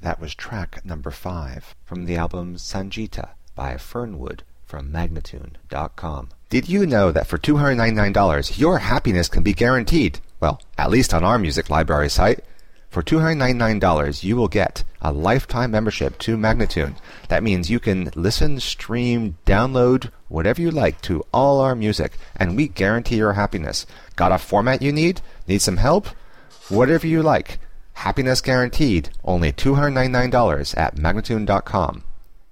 That was track number 5 from the album Sanjita by Fernwood from Magnatune.com. Did you know that for $299 your happiness can be guaranteed? Well, at least on our music library site. For $299 you will get a lifetime membership to Magnatune. That means you can listen, stream, download, whatever you like to all our music, and we guarantee your happiness. Got a format you need? Need some help? Whatever you like. Happiness guaranteed. Only $299 at Magnatune.com.